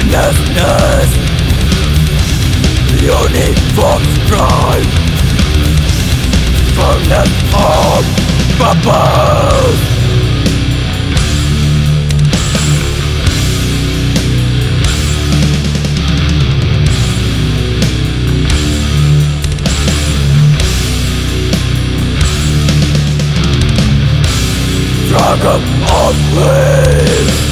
endlessness. Uniform strife, furnace of purpose. Struggle of waves,